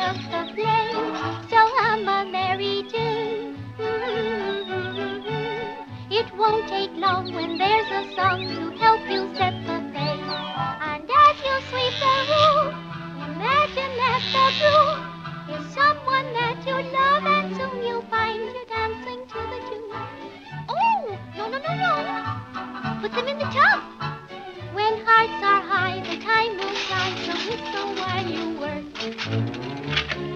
of the flame. So hum a merry tune. It won't take long when there's a song to help you set the pace. And as you sweep the room, imagine that the broom is someone that you love, and soon you'll find you dancing to the tune. Oh, no, no, no, no. Put them in the tub. When hearts are high, the time will fly, so whistle while you work.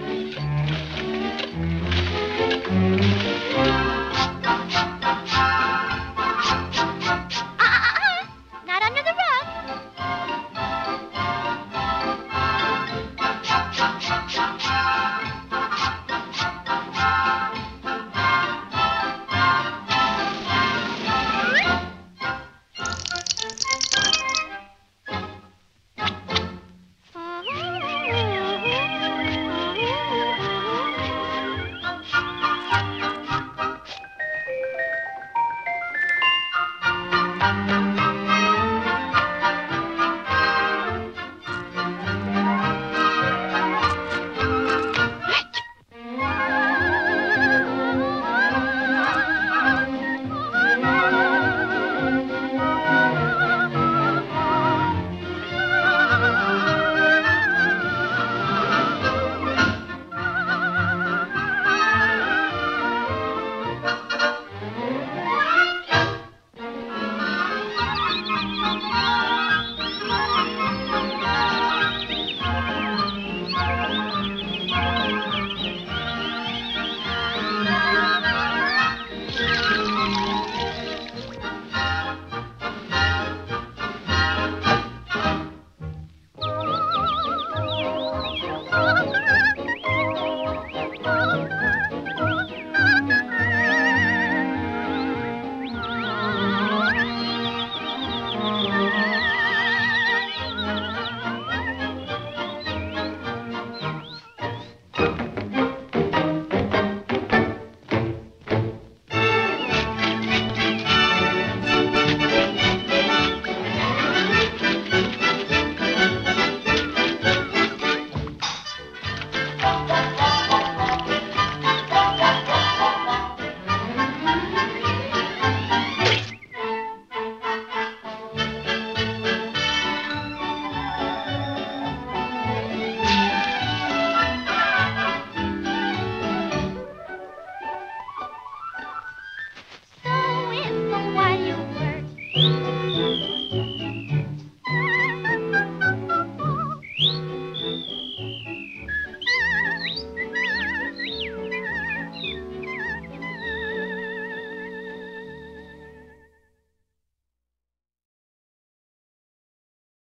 Not under the rock.